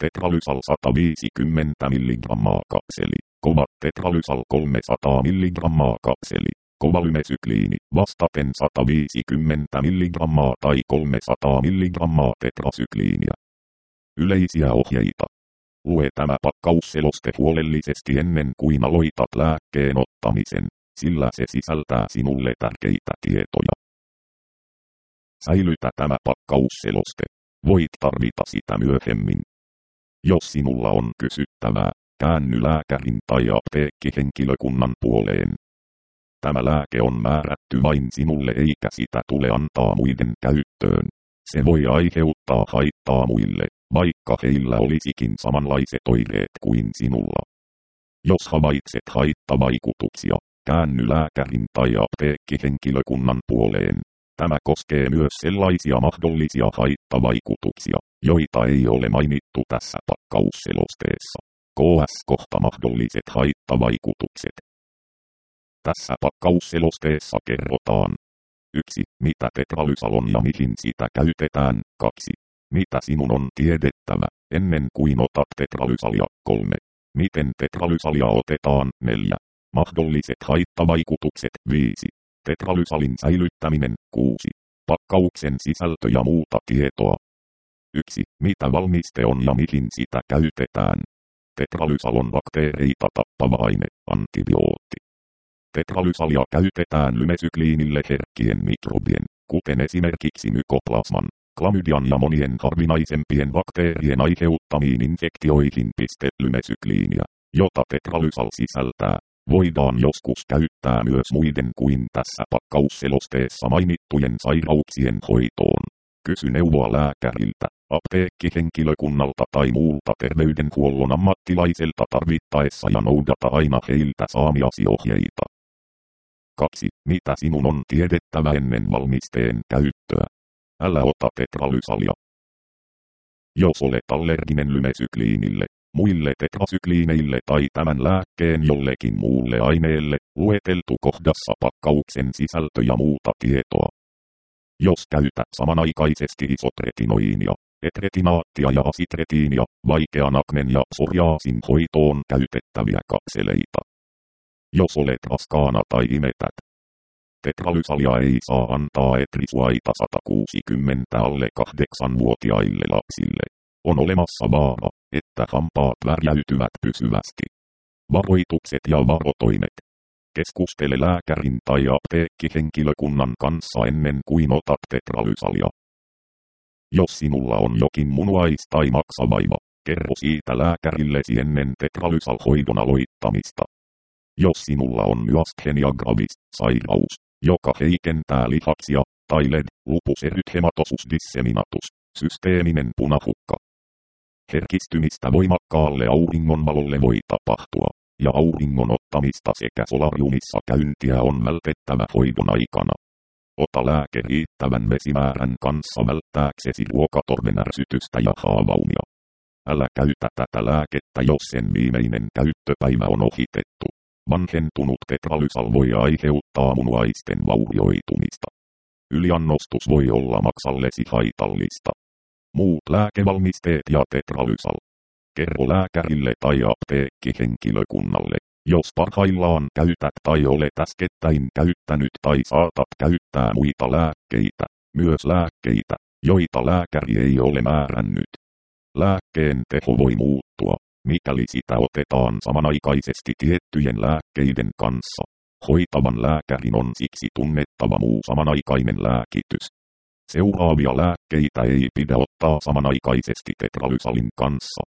Tetralysal 150 mg kapseli. Kova tetralysal 300 mg kapseli. Kova lymesykliini vastaten 150 mg tai 300 mg tetrasykliiniä. Yleisiä ohjeita. Lue tämä pakkausseloste huolellisesti ennen kuin aloitat lääkkeen ottamisen, sillä se sisältää sinulle tärkeitä tietoja. Säilytä tämä pakkausseloste. Voit tarvita sitä myöhemmin. Jos sinulla on kysyttävää, käänny lääkärin tai apteekkihenkilökunnan puoleen. Tämä lääke on määrätty vain sinulle eikä sitä tule antaa muiden käyttöön. Se voi aiheuttaa haittaa muille, vaikka heillä olisikin samanlaiset oireet kuin sinulla. Jos havaitset haittavaikutuksia, käänny lääkärin tai apteekkihenkilökunnan puoleen. Tämä koskee myös sellaisia mahdollisia haittavaikutuksia, joita ei ole mainittu tässä pakkausselosteessa. KS-kohta mahdolliset haittavaikutukset. Tässä pakkausselosteessa kerrotaan 1. Mitä tetralysal on ja mihin sitä käytetään. 2. Mitä sinun on tiedettävä ennen kuin otat tetralysalia. 3. Miten tetralysalia otetaan. 4. Mahdolliset haittavaikutukset. 5. Tetralysalin säilyttäminen. 6. Pakkauksen sisältö ja muuta tietoa. 1. Mitä valmiste on ja mihin sitä käytetään. Tetralysal on bakteereita tappava aine, antibiootti. Tetralysalia käytetään lymesykliinille herkkien mikrobien, kuten esimerkiksi mykoplasman, klamydian ja monien harvinaisempien bakteerien aiheuttamiin infektioihin. Lymesykliiniä, jota tetralysal sisältää, voidaan joskus käyttää myös muiden kuin tässä pakkausselosteessa mainittujen sairauksien hoitoon. Kysy neuvoa lääkäriltä, apteekkihenkilökunnalta tai muulta terveydenhuollon ammattilaiselta tarvittaessa ja noudata aina heiltä saamiasi ohjeita. 2. Mitä sinun on tiedettävä ennen valmisteen käyttöä? Älä ota tetralysalia. Jos olet allerginen lymesykliinille, muille tetrasykliineille tai tämän lääkkeen jollekin muulle aineelle, lueteltu kohdassa pakkauksen sisältö ja muuta tietoa. Jos käytät samanaikaisesti isotretinoinia, etretinaattia ja asitretiinia, vaikean aknen ja psoriaasin hoitoon käytettäviä kapseleita. Jos olet raskaana tai imetät, tetralysalia ei saa antaa etrisuaita 160 alle 8-vuotiaille lapsille. On olemassa vaara, että hampaat värjäytyvät pysyvästi. Varoitukset ja varotoimet. Keskustele lääkärin tai apteekkihenkilökunnan kanssa ennen kuin otat tetralysalia. Jos sinulla on jokin munuais- tai maksavaiva, kerro siitä lääkärillesi ennen tetralysal-hoidon aloittamista. Jos sinulla on myasthenia gravis, sairaus, joka heikentää lihaksia, tai LED, lupus erythematosus disseminatus, systeeminen punahukka. Herkistymistä voimakkaalle auringonvalolle voi tapahtua, ja auringon ottamista sekä solariumissa käyntiä on vältettävä hoidon aikana. Ota lääke riittävän vesimäärän kanssa välttääksesi ruokatorven ärsytystä ja haavaumia. Älä käytä tätä lääkettä, jos sen viimeinen käyttöpäivä on ohitettu. Vanhentunut tetralysal voi aiheuttaa munuaisten vaurioitumista. Yliannostus voi olla maksallesi haitallista. Muut lääkevalmisteet ja tetralysal. Kerro lääkärille tai apteekkihenkilökunnalle, jos parhaillaan käytät tai olet äskettäin käyttänyt tai saatat käyttää muita lääkkeitä, myös lääkkeitä, joita lääkäri ei ole määrännyt. Lääkkeen teho voi muuttua, mikäli sitä otetaan samanaikaisesti tiettyjen lääkkeiden kanssa. Hoitavan lääkärin on siksi tunnettava muu samanaikainen lääkitys. Seuraavia lääkkeitä ei pidä ottaa samanaikaisesti tetralysalin kanssa.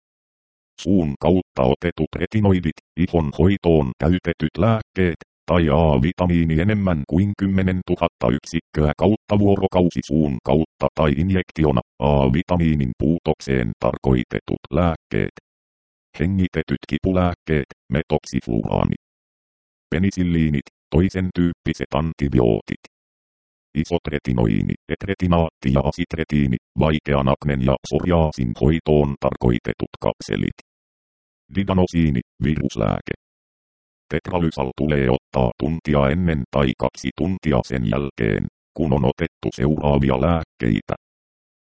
Suun kautta otetut retinoidit, ihon hoitoon käytetyt lääkkeet, tai A-vitamiini enemmän kuin 10 000 yksikköä kautta vuorokausi suun kautta tai injektiona, A-vitamiinin puutokseen tarkoitetut lääkkeet. Hengitetyt kipulääkkeet, metoksifluraani. Penisilliinit, toisen tyyppiset antibiootit. Isotretinoini, etretinaatti ja asitretiini, vaikean aknen ja psoriaasin hoitoon tarkoitetut kapselit. Didanosiini, viruslääke. Tetralysal tulee ottaa tuntia ennen tai 2 tuntia sen jälkeen, kun on otettu seuraavia lääkkeitä.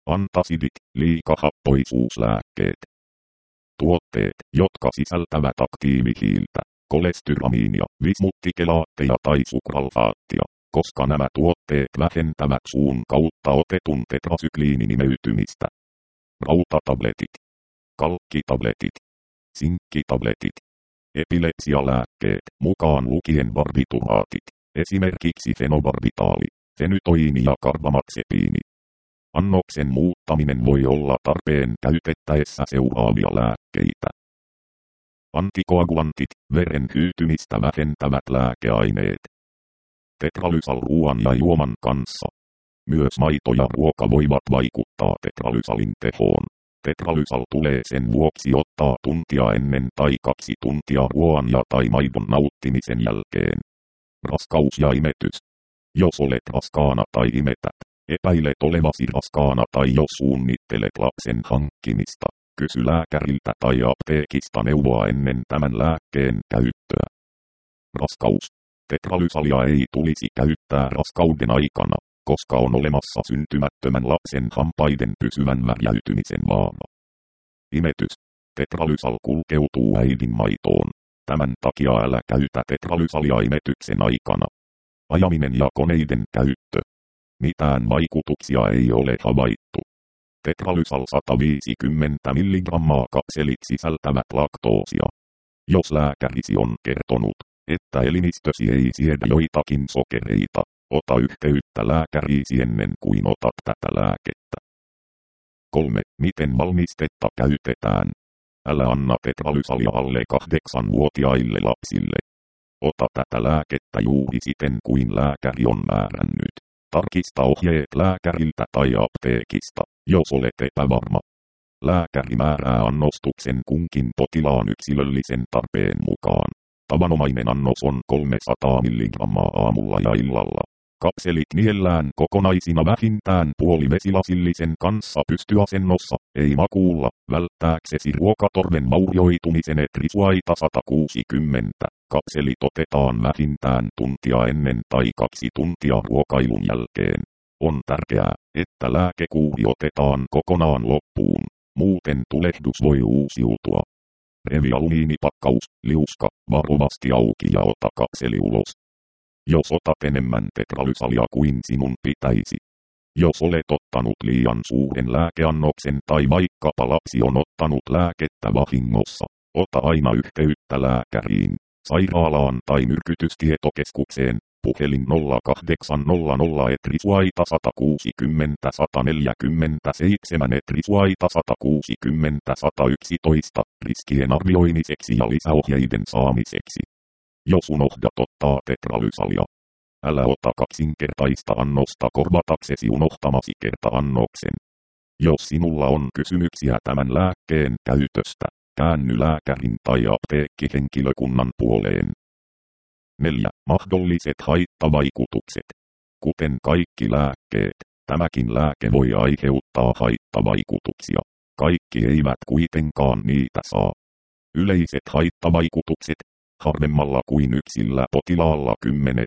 Antasidit, liikahappoisuuslääkkeet. Tuotteet, jotka sisältävät aktiivihiiltä, kolesteramiinia, vismutikelaatteja tai sukralfaattia, koska nämä tuotteet vähentävät suun kautta otetun tetrasykliinin imeytymistä. Rautatabletit, kalkkitabletit, sinkkitabletit, epilepsialääkkeet, mukaan lukien barbituraatit, esimerkiksi fenobarbitaali, fenytoiini ja karbamaxepiini. Annoksen muuttaminen voi olla tarpeen käytettäessä seuraavia lääkkeitä. Antikoagulantit, veren hyytymistä vähentävät lääkeaineet. Tetralysal ruoan ja juoman kanssa. Myös maito ja ruoka voivat vaikuttaa tetralysalin tehoon. Tetralysal tulee sen vuoksi ottaa tuntia ennen tai 2 tuntia ruoan ja tai maidon nauttimisen jälkeen. Raskaus ja imetys. Jos olet raskaana tai imetät, epäilet olevasi raskaana tai jos suunnittelet lapsen hankkimista, kysy lääkäriltä tai apteekista neuvoa ennen tämän lääkkeen käyttöä. Raskaus. Tetralysalia ei tulisi käyttää raskauden aikana, koska on olemassa syntymättömän lapsen hampaiden pysyvän värjäytymisen vaara. Imetys. Tetralysal kulkeutuu äidin maitoon. Tämän takia älä käytä tetralysalia imetyksen aikana. Ajaminen ja koneiden käyttö. Mitään vaikutuksia ei ole havaittu. Tetralysal 150 mg kapselit sisältävät laktoosia. Jos lääkärisi on kertonut, että elimistösi ei siedä joitakin sokereita, ota yhteyttä lääkäriisi ennen kuin otat tätä lääkettä. 3. Miten valmistetta käytetään? Älä anna tetralysalia alle 8-vuotiaille lapsille. Ota tätä lääkettä juuri siten kuin lääkäri on määrännyt. Tarkista ohjeet lääkäriltä tai apteekista, jos olet epävarma. Lääkäri määrää annostuksen kunkin potilaan yksilöllisen tarpeen mukaan. Tavanomainen annos on 300 mg aamulla ja illalla. Kapselit niellään kokonaisina vähintään puolivesillasillisen kanssa pystyasennossa, ei makuulla, välttääksesi ruokatorven vaurioitumisen etrisuaita 160. Kapselit otetaan vähintään tuntia ennen tai 2 tuntia ruokailun jälkeen. On tärkeää, että lääkekuuri otetaan kokonaan loppuun, muuten tulehdus voi uusiutua. Revi alumiinipakkaus, liuska, varovasti auki ja ota kapseli ulos. Jos otat enemmän tetralysalia kuin sinun pitäisi. Jos olet ottanut liian suuren lääkeannoksen tai vaikkapa lapsi on ottanut lääkettä vahingossa, ota aina yhteyttä lääkäriin, sairaalaan tai myrkytystietokeskukseen, puhelin 0800 etrisuaita 160 147 etrisuaita 160 111 riskien arvioimiseksi ja lisäohjeiden saamiseksi. Jos unohdat ottaa tetralysalia, älä ota kaksinkertaista annosta korvataksesi unohtamasi kerta-annoksen. Jos sinulla on kysymyksiä tämän lääkkeen käytöstä, käänny lääkärin tai apteekkihenkilökunnan puoleen. 4. Mahdolliset haittavaikutukset. Kuten kaikki lääkkeet, tämäkin lääke voi aiheuttaa haittavaikutuksia. Kaikki eivät kuitenkaan niitä saa. Yleiset haittavaikutukset. Harvemmalla kuin yksillä potilaalla 10.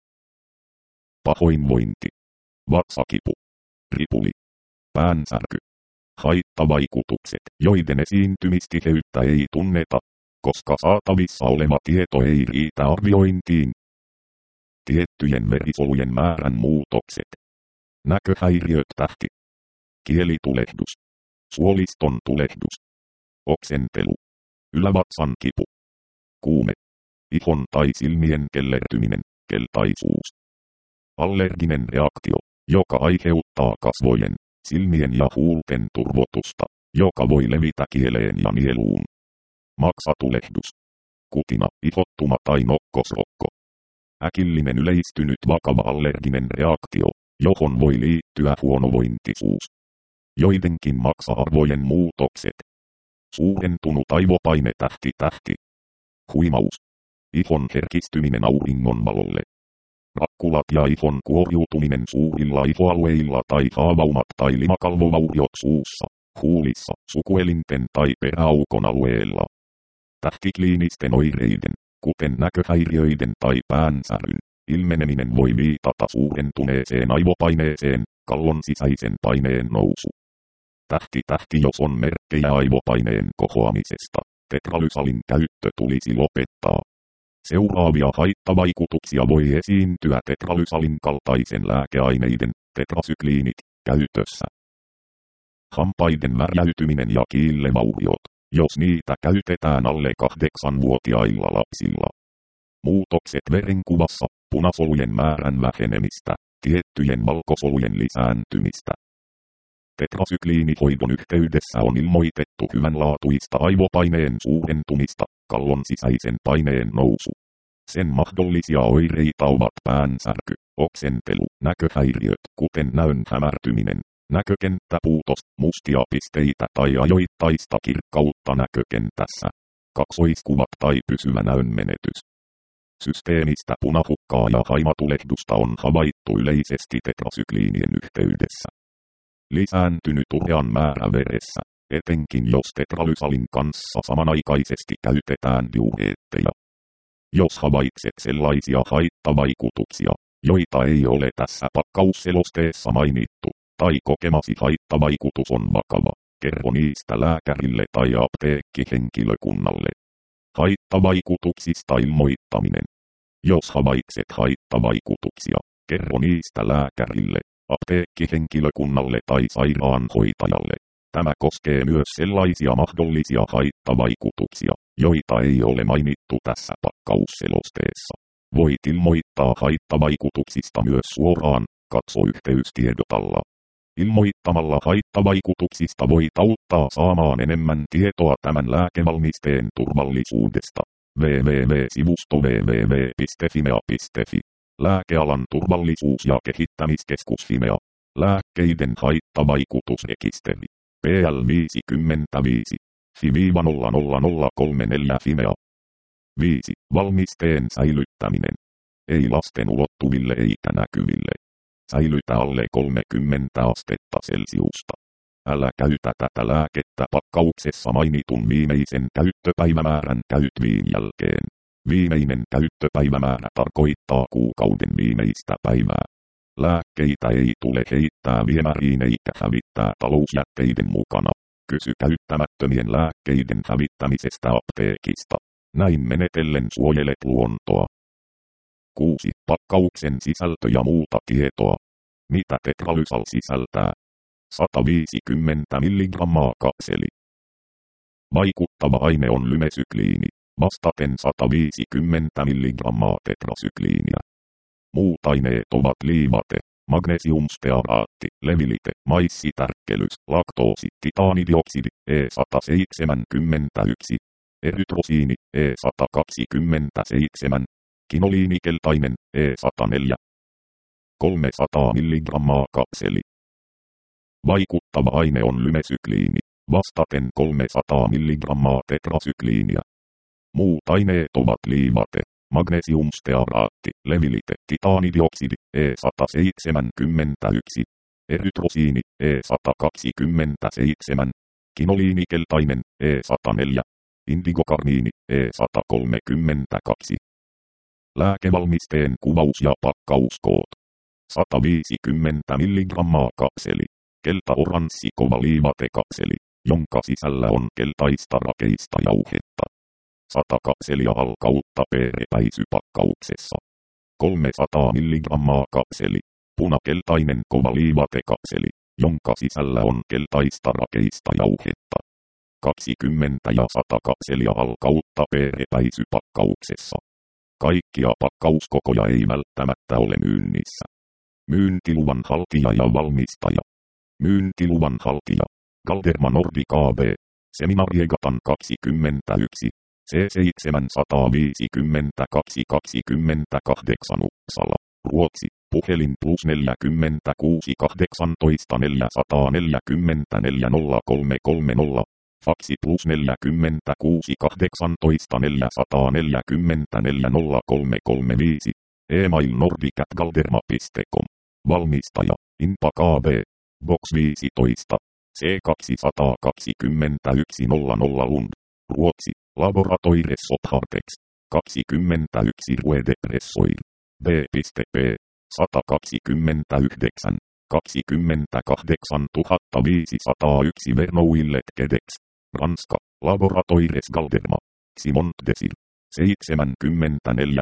Pahoinvointi. Vatsakipu. Ripuli. Päänsärky. Haittavaikutukset, joiden esiintymistiheyttä ei tunneta, koska saatavissa oleva tieto ei riitä arviointiin. Tiettyjen verisolujen määrän muutokset. Näköhäiriöt tähti. Kielitulehdus. Suoliston tulehdus. Oksentelu. Ylävatsan kipu. Kuume. Ihon tai silmien kellertyminen, keltaisuus. Allerginen reaktio, joka aiheuttaa kasvojen, silmien ja huulten turvotusta, joka voi levitä kieleen ja nieluun. Maksatulehdus. Kutina, ihottuma tai nokkosrokko. Äkillinen yleistynyt vakava allerginen reaktio, johon voi liittyä huonovointisuus. Joidenkin maksa-arvojen muutokset. Suurentunut aivopaine tähti. Huimaus. Ihon herkistyminen auringonvalolle. Rakkulat ja ihon kuoriutuminen suurilla ihoalueilla tai haavaumat tai limakalvovauriot suussa, huulissa, sukuelinten tai peräaukon alueella. Tähtikliinisten oireiden, kuten näköhäiriöiden tai päänsäryn, ilmeneminen voi viitata suurentuneeseen aivopaineeseen, kallon sisäisen paineen nousu, Tähti jos on merkkejä aivopaineen kohoamisesta, tetralysalin käyttö tulisi lopettaa. Seuraavia haittavaikutuksia voi esiintyä tetralysalin kaltaisen lääkeaineiden, tetrasykliinit, käytössä. Hampaiden värjäytyminen ja kiillevauriot, jos niitä käytetään alle 8-vuotiailla lapsilla. Muutokset verenkuvassa, punasolujen määrän vähenemistä, tiettyjen valkosolujen lisääntymistä. Tetrasykliinihoidon yhteydessä on ilmoitettu hyvänlaatuista aivopaineen suurentumista, kallon sisäisen paineen nousu. Sen mahdollisia oireita ovat päänsärky, oksentelu, näköhäiriöt, kuten näön hämärtyminen, näkökenttäpuutos, mustia pisteitä tai ajoittaista kirkkautta näkökentässä, kaksoiskuvat tai pysyvä näönmenetys. Systeemistä punahukkaa ja haimatulehdusta on havaittu yleisesti tetrasykliinien yhteydessä. Lisääntynyt urean määrä veressä, etenkin jos tetralysalin kanssa samanaikaisesti käytetään diureetteja. Jos havaitset sellaisia haittavaikutuksia, joita ei ole tässä pakkausselosteessa mainittu, tai kokemasi haittavaikutus on vakava, kerro niistä lääkärille tai apteekkihenkilökunnalle. Haittavaikutuksista ilmoittaminen. Jos havaitset haittavaikutuksia, kerro niistä lääkärille, apteekkihenkilökunnalle tai sairaanhoitajalle. Tämä koskee myös sellaisia mahdollisia haittavaikutuksia, joita ei ole mainittu tässä pakkausselosteessa. Voit ilmoittaa haittavaikutuksista myös suoraan, katso yhteystiedot alla. Ilmoittamalla haittavaikutuksista voit auttaa saamaan enemmän tietoa tämän lääkevalmisteen turvallisuudesta. www.sivusto www.fimea.fi. Lääkealan turvallisuus- ja kehittämiskeskus Fimea. Lääkkeiden haittavaikutusrekisteri. PL 55. FI-00034 Fimea. 5. Valmisteen säilyttäminen. Ei lasten ulottuville eikä näkyville. Säilytä alle 30 astetta Celsiusta. Älä käytä tätä lääkettä pakkauksessa mainitun viimeisen käyttöpäivämäärän käyttöviin jälkeen. Viimeinen käyttöpäivämäärä tarkoittaa kuukauden viimeistä päivää. Lääkkeitä ei tule heittää viemäriin eikä hävittää talousjätteiden mukana. Kysy käyttämättömien lääkkeiden hävittämisestä apteekista. Näin menetellen suojelet luontoa. 6. Pakkauksen sisältö ja muuta tietoa. Mitä tetralysal sisältää? 150 mg kapseli. Vaikuttava aine on lymesykliini, vastaten 150 mg tetrasykliiniä. Muut aineet ovat liivate, magnesiumstearaatti, levilite, maissitärkkelys, laktoosi, titaanidioksidi, E171, erytrosiini, E127, kinoliinikeltainen, E104. 300 mg kapseli. Vaikuttava aine on lymesykliini, vastaten 300 mg tetrasykliiniä. Muut aineet ovat liivate, magnesiumstearaatti, levilite, titaanidioksidi, E171, erytrosiini, E127, kinoliinikeltainen, E104, indigokarniini, E132. Lääkevalmisteen kuvaus ja pakkauskoot. 150 mg kapseli. Kelta-oranssi kova liivatekapseli, jonka sisällä on keltaista rakeista jauhetta. 100 kapselia alkautta peerepäisypakkauksessa. 300 mg kapseli. Punakeltainen kova liivatekapseli, jonka sisällä on keltaista rakeista jauhetta. 20 ja 100 kapselia alkautta peerepäisypakkauksessa. Kaikkia pakkauskokoja ei välttämättä ole myynnissä. Myyntiluvan haltija ja valmistaja. Myyntiluvan haltija. Galderma Nordic AB. Seminariegatan 21. C752-28 Uppsala. Ruotsi. Puhelin +46 18 440 40330. Faksi +46 18 440 40335. E-mail nordic@galderma.com. Valmistaja. Inpac AB. Box 15. C221 Lund. Ruotsi. Laboratoire Sophartex. 21 Rue de Pressoir. B.P. 129. 28 501 Vernouillet Quedex. Ranska, Laboratoires Galderma. Simon Desir. 74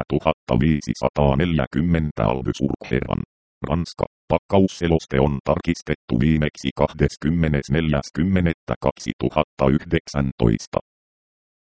540 Albusurgheran. Ranska, pakkausseloste on tarkistettu viimeksi 24.10.2019.